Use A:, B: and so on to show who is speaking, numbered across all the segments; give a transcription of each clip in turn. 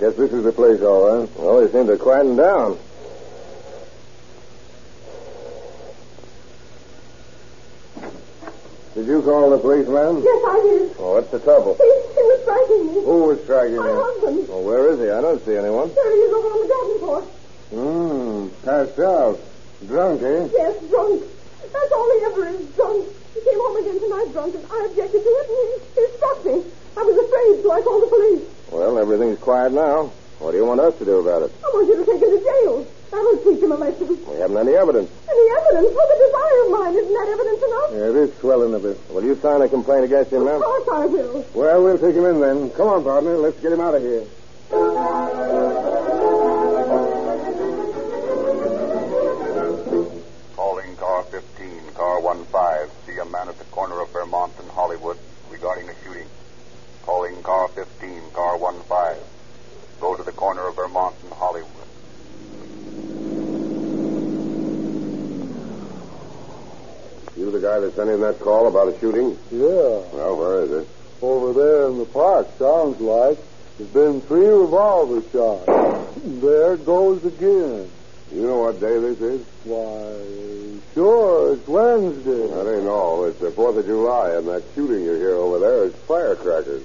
A: Guess this is the place, all right. Well, they seem to quieten down. Did you call the policeman?
B: Yes, I did.
A: Oh, what's the trouble?
B: He was striking me.
A: Who was striking
B: My
A: you?
B: husband.
A: Oh, where is he? I don't see anyone.
B: There he is over on the Davenport.
A: Passed out. Drunk, eh?
B: Yes, drunk. That's all he ever is, drunk. He came home again tonight drunk, and I objected to it, and he struck me. I was afraid, so I called the police.
A: Well, everything's quiet now. What do you want us to do about it?
B: I want you to take him to jail. That'll teach him a lesson.
A: We haven't any evidence.
B: Any evidence? Well, the desire of mine. Isn't that evidence enough?
A: Yeah, it is swelling a bit. Will you sign a complaint against him now?
B: Of course I will.
A: Well, we'll take him in then. Come on, partner. Let's get him out of here.
C: Calling car 15, car 15. See a man at the corner of Vermont and Hollywood regarding a shooting. Calling car 15, car 15. Go to the corner of Vermont and Hollywood.
A: You the guy that sent in that call about a shooting?
D: Yeah,
A: Well, where is it?
D: over there in the park, sounds like. There's been 3 revolver shots. There it goes again.
A: You know what day this is?
D: Why, sure, it's Wednesday.
A: That ain't all. It's the 4th of July, and that shooting you hear over there is firecrackers.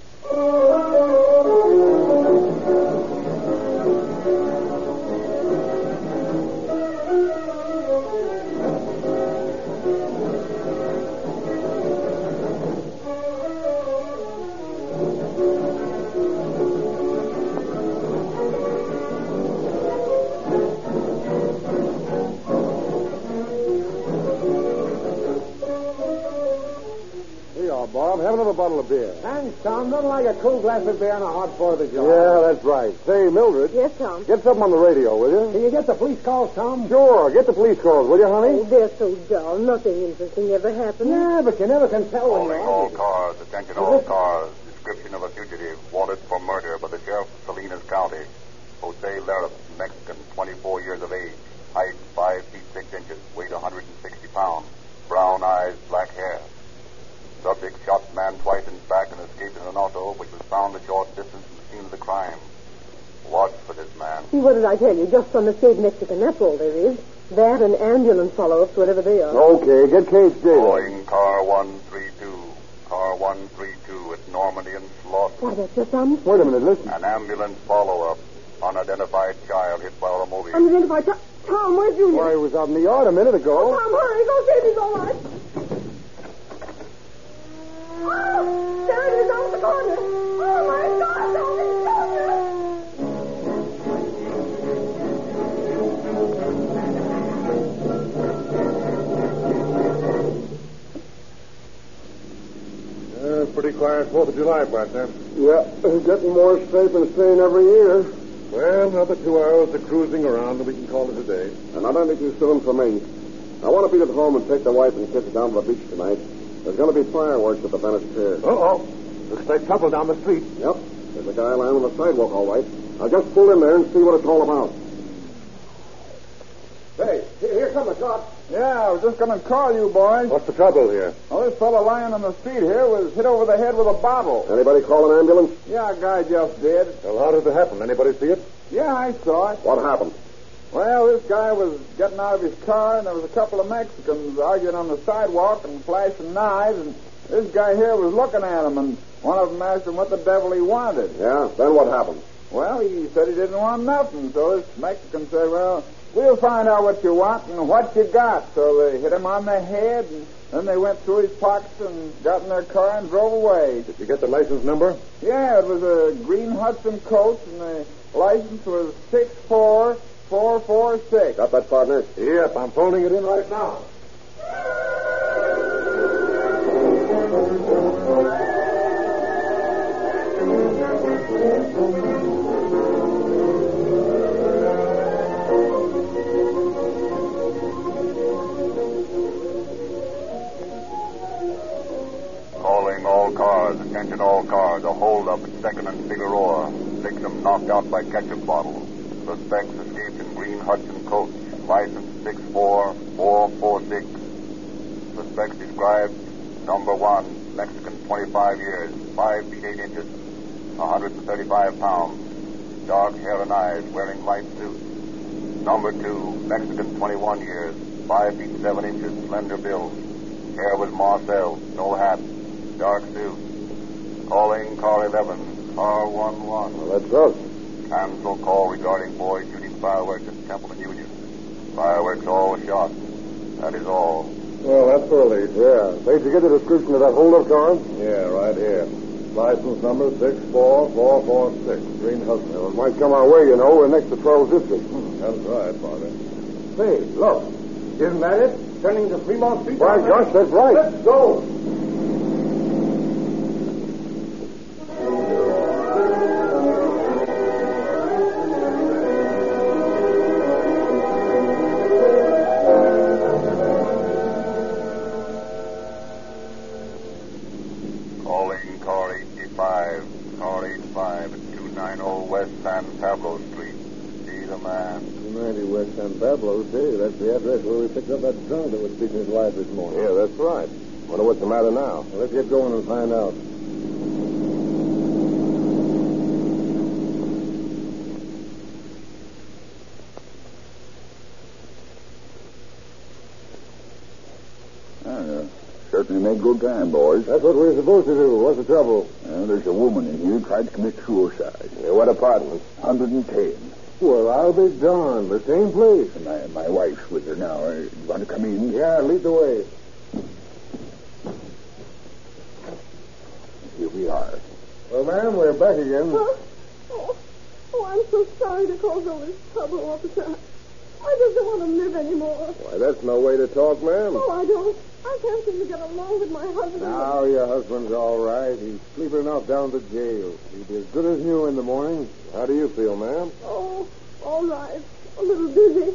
D: Bob, have another bottle of beer.
E: Thanks, Tom. Nothing like a cool glass of beer on a hot 4th of July.
D: Yeah, that's right. Say, Mildred.
B: Yes, Tom.
D: Get something on the radio, will you?
E: Can you get the police calls, Tom?
D: Sure. Get the police calls, will you, honey?
B: Oh, they're so dull. Nothing interesting ever happened.
E: Yeah, but you never can tell when
C: Calling
E: you're
C: all cars. Attention all cars. Description of a fugitive wanted for murder by the sheriff of Salinas County. Jose Lerith, Mexican, 24 years of age. Height 5 feet 6 inches. Weight 160 pounds. Brown eyes, black hair. Subject shot man twice in the back and escaped in an auto, which was found a short distance from the scene of the crime. Watch for this man.
B: See, what did I tell you? Just some escaped Mexican. That's all there is. That and ambulance follow-ups, whatever they are.
D: Okay, get Case Davis.
C: Calling car 132. Car 132 at Normandy and Slaughter.
B: Why, that's your son?
D: Wait a minute, listen.
C: An ambulance follow-up. Unidentified child hit by automobile.
B: Unidentified. Tom, where's Junior?
D: Why, he was out in the yard a minute ago.
B: Tom, hurry. Go see if he's all right. Oh, there it is on the corner. Oh, my God, don't be
A: Pretty quiet 4th of July, partner.
D: Yeah, getting more safe and sane every year.
A: Well, another 2 hours of cruising around, and we can call it a day.
F: And not anything too soon for me. I want to be at home and take the wife and kids down to the beach tonight. There's going to be fireworks at the Venice Pier.
D: Uh-oh. Looks like trouble down the street.
F: Yep. There's a guy lying on the sidewalk, all right. I'll just pull in there and see what it's all about.
E: Hey, here come the cops.
D: Yeah, I was just going to call you, boys.
A: What's the trouble here?
D: Well, this fellow lying on the street here was hit over the head with a bottle.
F: Anybody call an ambulance?
D: Yeah, a guy just did.
A: Well, how did it happen? Anybody see it?
D: Yeah, I saw it.
F: What happened?
D: Well, this guy was getting out of his car, and there was a couple of Mexicans arguing on the sidewalk and flashing knives, and this guy here was looking at him, and one of them asked him what the devil he wanted.
F: Yeah, then what happened?
D: Well, he said he didn't want nothing, so this Mexican said, well, we'll find out what you want and what you got. So they hit him on the head, and then they went through his pockets and got in their car and drove away.
A: Did you get the license number?
D: Yeah, it was a green Hudson coach, and the license was 64446.
F: Got that, partner?
A: Yep, I'm phoning it in right now.
C: Calling all cars. Attention all cars. A holdup at 2nd and Figueroa. Victim knocked out by ketchup bottle. Suspects escaped in green Hudson coach. License 64446. Suspects described: number 1, Mexican, 25 years, 5 feet 8 inches, 135 pounds. dark hair and eyes, wearing light suits. Number 2, Mexican, 21 years, 5 feet 7 inches, slender build. Hair was Marcel, no hat, dark suit. Calling car 11, car 11.
A: Well, that's us.
C: Cancel call regarding boy shooting fireworks at Templeton Union. Fireworks all shot. That is all.
A: Well, that's the lead. Yeah. Did you get the description of that holdup car?
G: Yeah, right here. License number 64446. Green Hudson.
A: Well, it might come our way, you know. We're next to 12th District.
G: That's right, Father.
E: Say, look. Isn't that it? Turning to Fremont Street?
A: By gosh, that's right.
E: Let's go.
C: Calling car 85. Car 85 at 290 West San Pablo Street. See the man.
G: 290 West San Pablo, see. That's the address where we picked up that drunk that was speaking his wife this morning.
A: Yeah, that's right. Wonder what's the matter now.
G: Well, let's get going and find out.
H: Certainly made good time, boys.
G: That's what we're supposed to do. What's the trouble?
H: There's a woman in here tried to commit suicide.
A: Yeah, what apartment?
H: 110.
G: Well, I'll be darned. The same place.
H: My wife's with her now. You want to come in?
G: Yeah, lead the way.
H: Here we are.
G: Well, ma'am, we're back again.
B: Huh? Oh, I'm so sorry to cause all this trouble, officer. I just don't want to live anymore.
A: Why, that's no way to talk, ma'am.
B: Oh, I don't. I can't seem to get along with my husband.
G: Now your husband's all right. He's sleeping off down at the jail. He'll be as good as new in the morning.
A: How do you feel, ma'am?
B: Oh, all right. A little dizzy.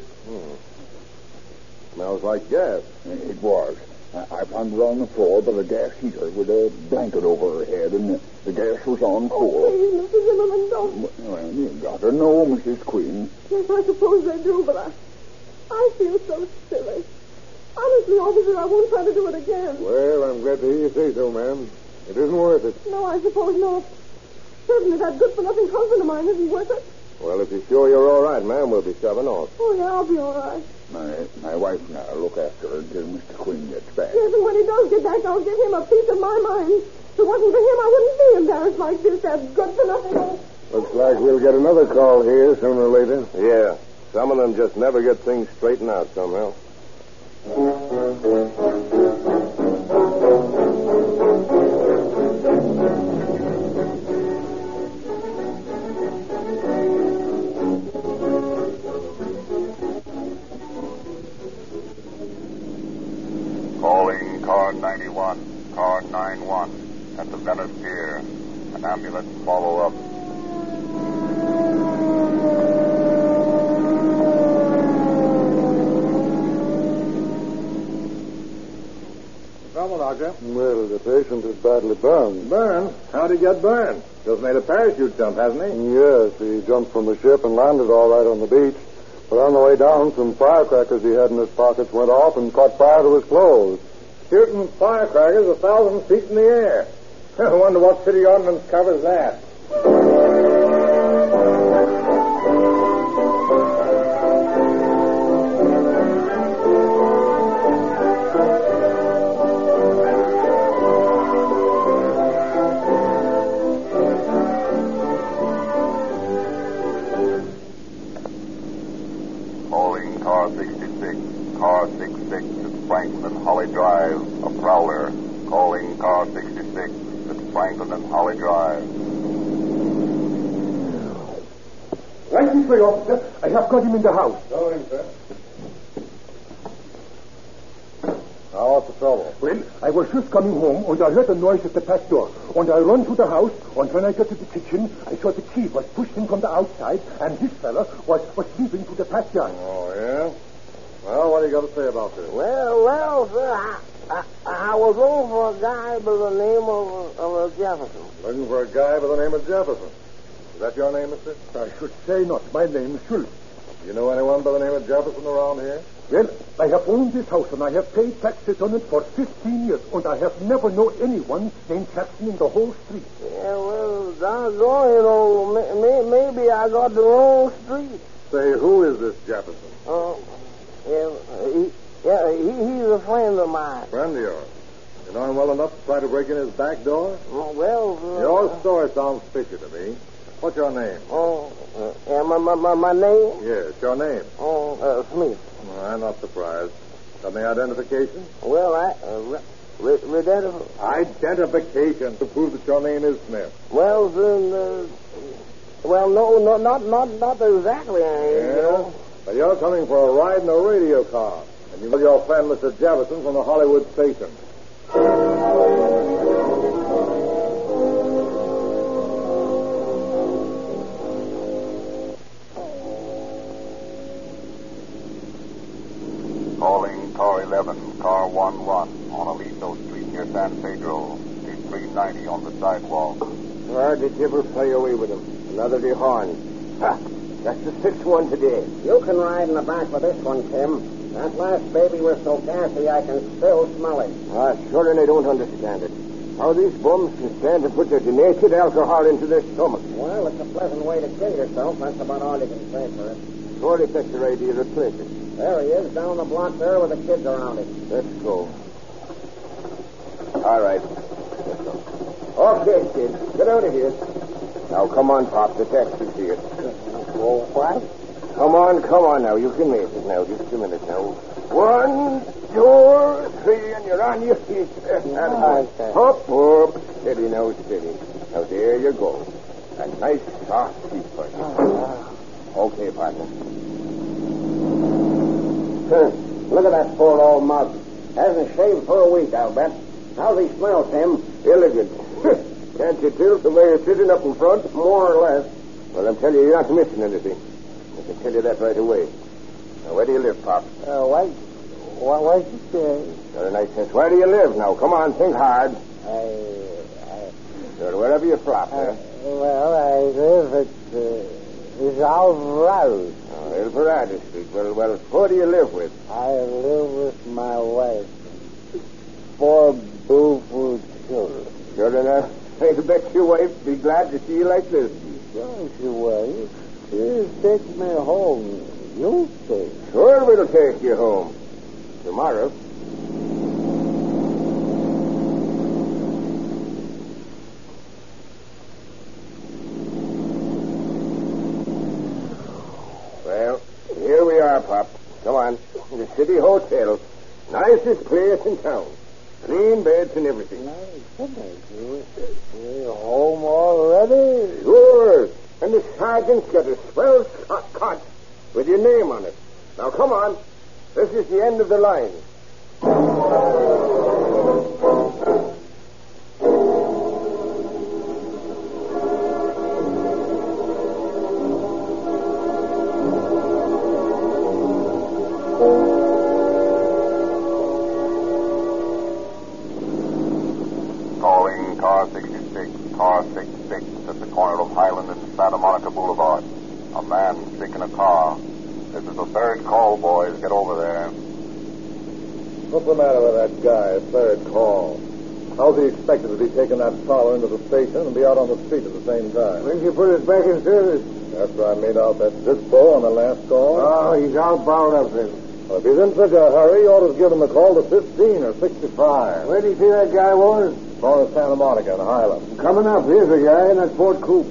A: Smells like gas.
H: It was. I found her on the floor by the gas heater with a blanket over her head, and the gas was on full.
B: Oh, please, Mr. Zimmerman, don't.
H: Well, you got her. No, Mrs. Queen.
B: Yes, I suppose they do, but I feel so silly. Honestly, officer, I won't try to do it again.
G: Well, I'm glad to hear you say so, ma'am. It isn't worth it.
B: No, I suppose not. Certainly that good-for-nothing husband of mine isn't worth it.
A: Well, if you're sure you're all right, ma'am, we'll be shoving off.
B: Oh, yeah, I'll be all right.
H: My wife and I will look after her until Mr. Queen gets back.
B: Yes, and when he does get back, I'll give him a piece of my mind. If it wasn't for him, I wouldn't be embarrassed like this, that good-for-nothing.
G: Looks like we'll get another call here sooner or later.
A: Yeah. Some of them just never get things straightened out somehow.
C: Calling car 91, car 91 at the Venice Pier. An ambulance follow up.
G: Trouble, Doctor? Well, the patient is badly burned. Burned? How'd he get burned? Just made a parachute jump, hasn't he? Yes, he jumped from the ship and landed all right on the beach. But on the way down, some firecrackers he had in his pockets went off and caught fire to his clothes. Shooting firecrackers 1,000 feet in the air. I wonder what city ordnance covers that.
C: Calling car 66, car 66 at Franklin and Holly Drive, a prowler. Calling car 66 at Franklin and Holly Drive.
E: Right this way, officer. I have got him in the house.
G: Go in, sir. Now, what's the trouble?
E: Well, I was just coming home, and I heard a noise at the back door. And I run to the house, and when I got to the kitchen, I saw the key was pushed in from the outside, and this fella was leaving to the backyard.
G: Oh, yeah? Well, what do you got to say about this?
I: Well, sir, I was looking for a guy by the name of Jefferson.
G: Looking for a guy by the name of Jefferson. Is that your name, mister?
E: I should say not. My name is Schultz.
G: You know anyone by the name of Jefferson around here?
E: Well, I have owned this house, and I have paid taxes on it for 15 years, and I have never known anyone named Jackson in the whole street.
I: Yeah, well, doggone, you know, maybe I got the wrong street.
G: Say, who is this Jefferson?
I: He's a friend of mine.
G: Friend of yours? You know him well enough to try to break in his back door?
I: Well,
G: Your story sounds fishy to me. What's your name?
I: My name?
G: Yes, your name.
I: Smith.
G: I'm not surprised. Got any identification?
I: Well,
G: Identification to prove that your name is Smith.
I: Well, then, no, not exactly. You know.
G: But you're coming for a ride in a radio car. And you know your friend, Mr. Jefferson, from the Hollywood station.
C: Calling car 11, car 11 on Aliso Street near San Pedro. Street 390 on the sidewalk.
I: Where did you ever play away with him? Another dehorn. Ha! That's the sixth one today. You can ride in the back with this one, Tim. That last baby was so gassy I can still smell it. Sure, and I don't understand it. How these bums can stand and put their denatured alcohol into their stomach. Well, it's a pleasant way to kill yourself. That's about all you can say for it. Surely that's your idea to replace it. There he is, down the block there with the kids around him. Let's go. All right. Let's go. Okay, kids. Get out of here. Now, come on, Pop. The taxi's here. Oh, what? Come on now. You can make it now. Just a minute now. 1, 2, 3, and you're on your feet. Hop. Steady now, steady. Now, there you go. A nice, soft seat for you. Okay, partner. Look at that poor old mug. Hasn't shaved for a week, I'll bet. How's he smell, Tim? Elegant. Can't you tell the way you're sitting up in front? More or less. Well, I'm telling you, you're not missing anything. I can tell you that right away. Now, where do you live, Pop? What'd you say? Got a nice sense. Where do you live now? Come on, think hard. Sure, wherever you flop, there. I live at Alvarado.
C: Alvarado Street. Well, who do you live with?
I: I live with my wife. 4 beautiful children.
C: Sure enough. I bet your wife be glad to see you like this.
I: Don't you worry. You take me home. You'll stay.
C: Sure, we'll take you home. Tomorrow. Well, here we are, Pop. Come on. The City Hotel. Nicest place in town. Clean beds and everything.
I: You're home already?
C: Sure. And the sergeant's got a swell cot with your name on it. Now, come on. This is the end of the line. Calling car 66, car 66 at the corner of Highland and Santa Monica Boulevard. A man sick in a car. This is the third call, boys. Get over there.
G: What's the matter with that guy? Third call. How's he expected to be taking that prowler into the station and be out on the street at the same time?
I: When you put us back in service?
G: After I made out that Dispo on the last call?
I: Oh, he's all bound up then.
G: Well, if he's in such a hurry, you ought to give him a call to 15 or 65.
I: Where do you think that guy was?
G: Going to Santa Monica in Highland.
I: Coming up. Here's the guy in that Ford coupe.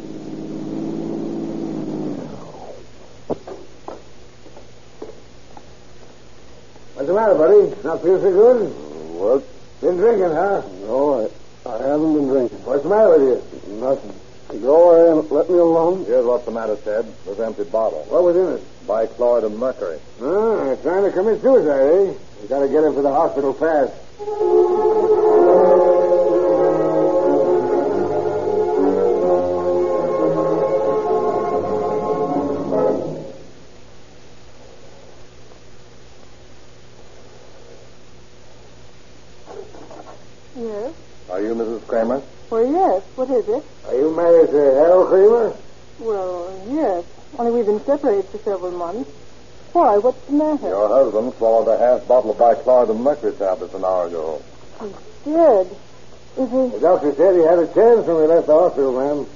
I: What's the matter, buddy? Not feel so good?
G: What?
I: Been drinking, huh?
G: No, I haven't been drinking.
I: What's the matter with you?
G: Nothing. Go away and let me alone. Here's what's the matter, Ted. This empty bottle.
I: What was in it?
G: Bichloride of mercury.
I: Trying to commit suicide, eh? You gotta get him to the hospital fast.
B: Yes?
G: Are you Mrs. Kramer?
B: Well, yes. What is it?
I: Are you married to Harold Kramer?
B: Well, yes. Only we've been separated for several months. Why? What's the matter?
G: Your husband swallowed a half bottle of bichloride of mercury tablets an hour ago.
B: He's dead. Is he?
I: The doctor said he had a chance when we left the hospital, ma'am.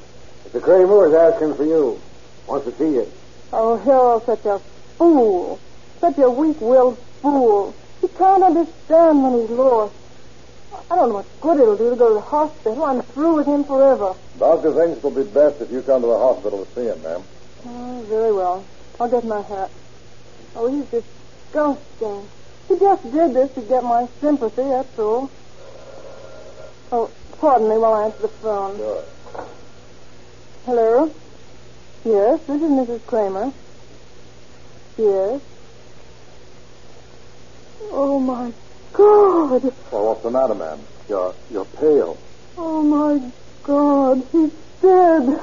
I: Mr. Kramer is asking for you. Wants to see you.
B: Oh, Harold's such a fool. Such a weak-willed fool. He can't understand when he's lost. I don't know what good it'll do to go to the hospital. I'm through with him forever.
G: Doctor thinks it'll be best if you come to the hospital to see him, ma'am.
B: Oh, very well. I'll get my hat. Oh, he's disgusting. He just did this to get my sympathy, that's all. Oh, pardon me while I answer the phone.
G: Sure.
B: Hello? Yes, this is Mrs. Kramer. Yes. Oh, my God.
G: Well, what's the matter, ma'am? You're pale.
B: Oh, my God. He's dead.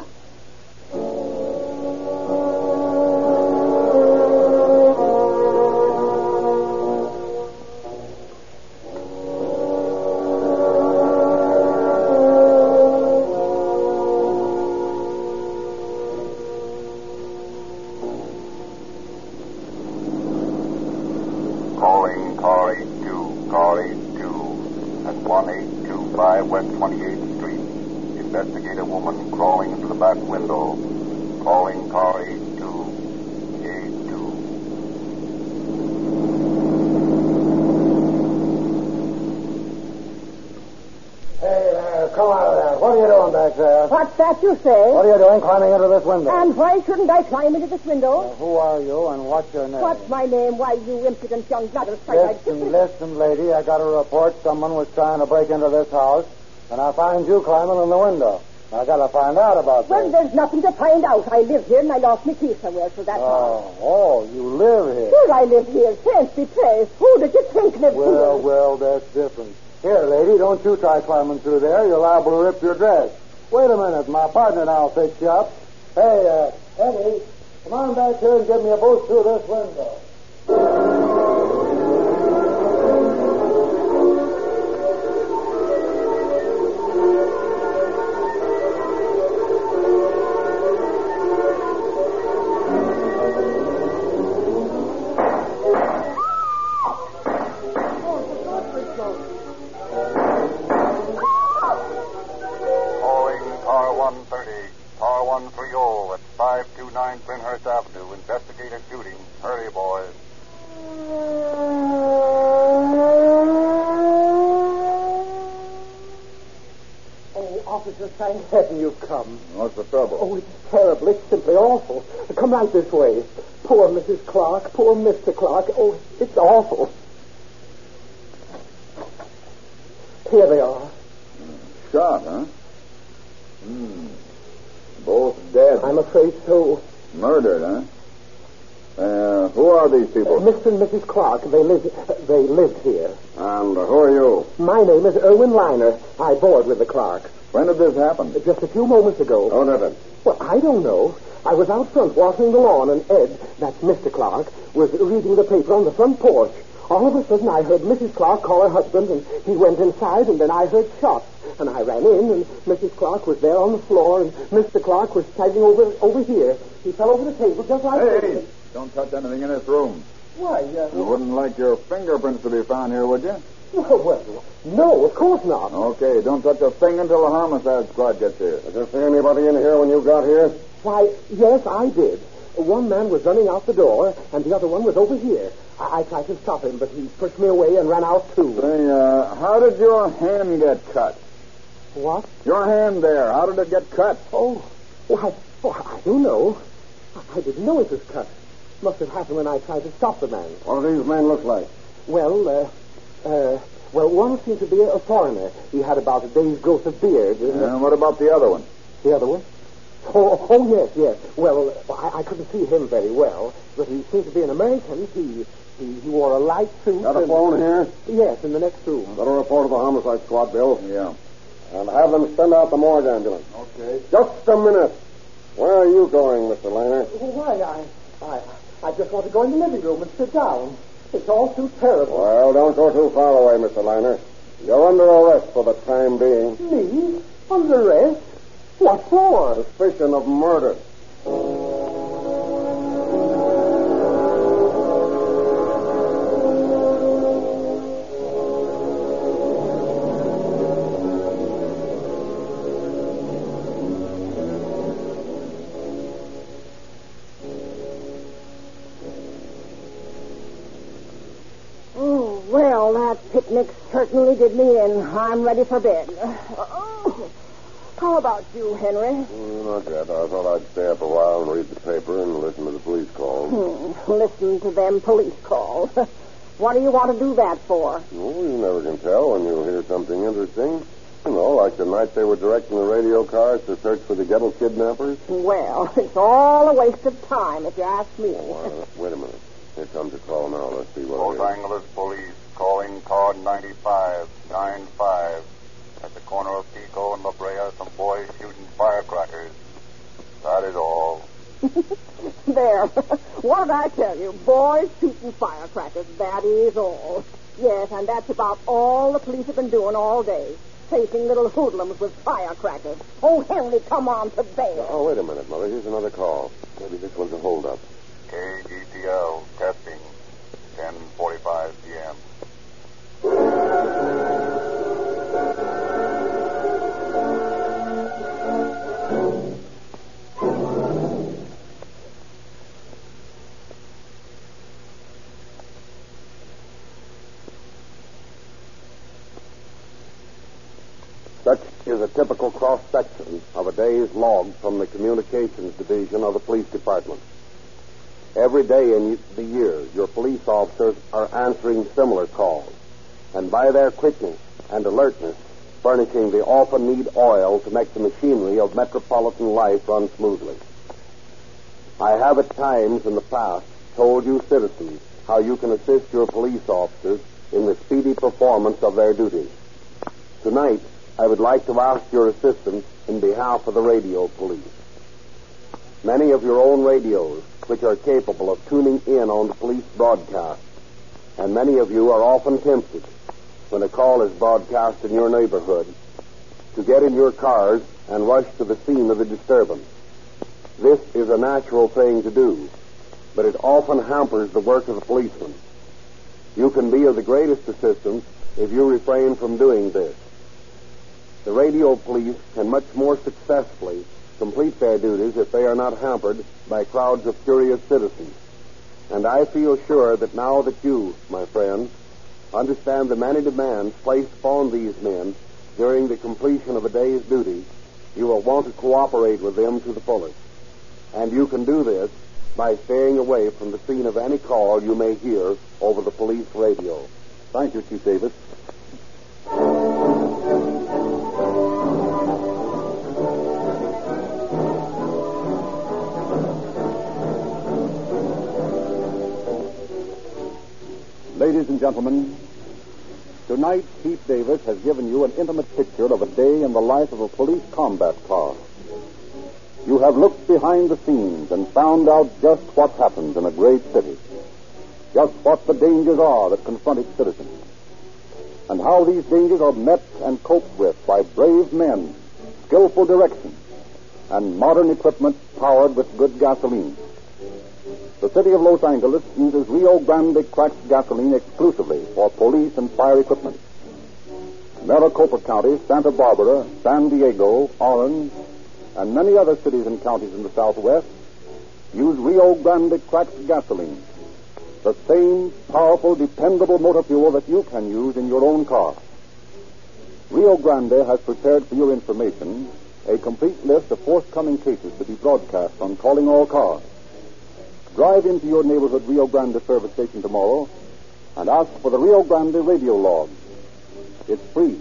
C: Calling car 82, car 82 at 1825 West 28th Street. Investigate a woman crawling into the back window. Calling car 82, 82.
I: Hey there, come out of there. What are you doing back there?
J: What's that you say?
I: What are you doing climbing into this window?
J: And why shouldn't I climb into this window?
I: Who are you and what's your name?
J: What's my name? Why, you impudent young blooded
I: Listen, lady, I got a report someone was trying to break into this house, and I find you climbing in the window. I got to find out about
J: Well,
I: this.
J: there's nothing to find out. I live here and I lost my keys somewhere, so that's all.
I: Oh, you live here.
J: Sure, I live here. Fancy place. Who did you think lived here?
I: Well, that's different. Here, lady, don't you try climbing through there. You're liable to rip your dress. Wait a minute. My partner and I'll fix you up. Hey, Eddie, come on back here and give me a boost through this window.
C: Calling car 130, car 130 at 529 Prinhurst Avenue. Investigate a shooting. Hurry, boys.
I: Oh, officer, thank heaven you've come.
G: What's the trouble?
I: Oh, it's terrible. It's simply awful. Come right this way. Poor Mrs. Clark. Poor Mr. Clark. Oh, it's awful. Here they are.
H: Shot, huh? Both dead.
I: I'm afraid so.
H: Murdered, huh? Who are these people?
I: Mr. and Mrs. Clark, they lived here.
H: And who are you?
I: My name is Erwin Liner. I board with the Clarks.
H: When did this happen?
I: Just a few moments ago.
H: Who did it?
I: Well, I don't know. I was out front watering the lawn, and Ed, that's Mr. Clark, was reading the paper on the front porch. All of a sudden, I heard Mrs. Clark call her husband, and he went inside, and then I heard shots. And I ran in, and Mrs. Clark was there on the floor, and Mr. Clark was standing over here. He fell over the table just like this.
H: Hey, don't touch anything in this room.
I: Why,
H: You wouldn't like your fingerprints to be found here, would you?
I: well, no, of course not.
H: Okay, don't touch a thing until the homicide squad gets here.
G: Did you see anybody in here when you got here?
I: Why, yes, I did. One man was running out the door, and the other one was over here. I tried to stop him, but he pushed me away and ran out, too.
H: Say, how did your hand get cut?
I: What?
H: Your hand there, how did it get cut?
I: Oh, I don't know. I didn't know it was cut. Must have happened when I tried to stop the man.
G: What do these men look like?
I: Well, one seemed to be a foreigner. He had about a day's growth of beard.
H: And what about the other one?
I: The other one? Oh, yes. Well, I couldn't see him very well, but he seemed to be an American. He wore a light suit.
G: Got a phone here?
I: Yes, in the next room.
G: Better report to the homicide squad, Bill.
H: Yeah.
G: And have them send out the morgue ambulance.
H: Okay.
G: Just a minute. Where are you going, Mr. Liner?
I: Why, I just want to go in the living room and sit down. It's all too terrible.
G: Well, don't go too far away, Mr. Liner. You're under arrest for the time being.
I: Me? Under arrest? What for?
G: Suspicion of murder.
J: that picnic certainly did me in. I'm ready for bed. How about you, Henry?
A: Not yet. I thought I'd stay up a while and read the paper and listen to the police calls.
J: Listen to them police calls. What do you want to do that for?
A: Well, you never can tell when you hear something interesting. You know, like the night they were directing the radio cars to search for the ghetto kidnappers.
J: Well, it's all a waste of time, if you ask me.
A: Wait a minute. Here comes a call now. Let's see what
C: Los Angeles Police calling car 9595. At the corner of Pico and La Brea, some boys shooting firecrackers. That is all.
J: There. What did I tell you? Boys shooting firecrackers. That is all. Yes, and that's about all the police have been doing all day. Chasing little hoodlums with firecrackers. Oh, Henry, come on to bed.
A: Oh, wait a minute, Mother. Here's another call. Maybe this one's a holdup.
C: KGTL testing. 10:45 p.m.
A: Such is a typical cross-section of a day's log from the Communications Division of the Police Department. Every day in the year, your police officers are answering similar calls, and by their quickness and alertness, furnishing the often need oil to make the machinery of metropolitan life run smoothly. I have at times in the past told you citizens how you can assist your police officers in the speedy performance of their duties. Tonight, I would like to ask your assistance in behalf of the radio police. Many of your own radios, which are capable of tuning in on the police broadcast, and many of you are often tempted, when a call is broadcast in your neighborhood, to get in your cars and rush to the scene of the disturbance. This is a natural thing to do, but it often hampers the work of the policeman. You can be of the greatest assistance if you refrain from doing this. The radio police can much more successfully complete their duties if they are not hampered by crowds of curious citizens. And I feel sure that now that you, my friend, understand the many demands placed upon these men during the completion of a day's duty, you will want to cooperate with them to the fullest. And you can do this by staying away from the scene of any call you may hear over the police radio.
F: Thank you, Chief Davis. Ladies and gentlemen, tonight Chief Davis has given you an intimate picture of a day in the life of a police combat car. You have looked behind the scenes and found out just what happens in a great city, just what the dangers are that confront its citizens, and how these dangers are met and coped with by brave men, skillful direction, and modern equipment powered with good gasoline. The city of Los Angeles uses Rio Grande cracked gasoline exclusively for police and fire equipment. Maricopa County, Santa Barbara, San Diego, Orange, and many other cities and counties in the Southwest use Rio Grande cracked gasoline, the same powerful, dependable motor fuel that you can use in your own car. Rio Grande has prepared for your information a complete list of forthcoming cases to be broadcast on Calling All Cars. Drive into your neighborhood Rio Grande service station tomorrow and ask for the Rio Grande radio log. It's free.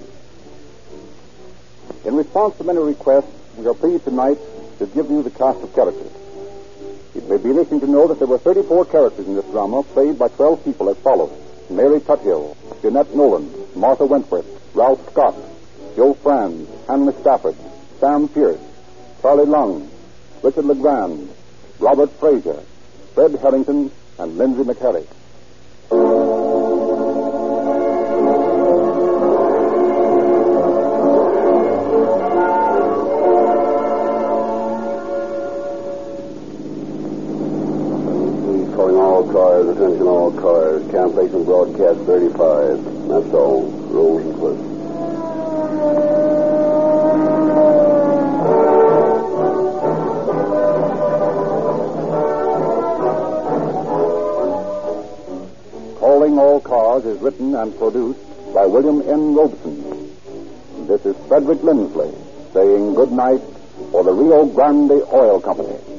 F: In response to many requests, we are pleased tonight to give you the cast of characters. It may be interesting to know that there were 34 characters in this drama, played by 12 people as follows: Mary Tuthill, Jeanette Nolan, Martha Wentworth, Ralph Scott, Joe Franz, Hanley Stafford, Sam Pierce, Charlie Lung, Richard LeGrand, Robert Frazier, Fred Harrington, and Lindsay McHarry.
A: Calling all cars, attention all cars. Cancellation broadcast 35. That's all. Rosencliff.
F: Calling All Cars is written and produced by William N. Robeson. This is Frederick Lindsley saying good night for the Rio Grande Oil Company.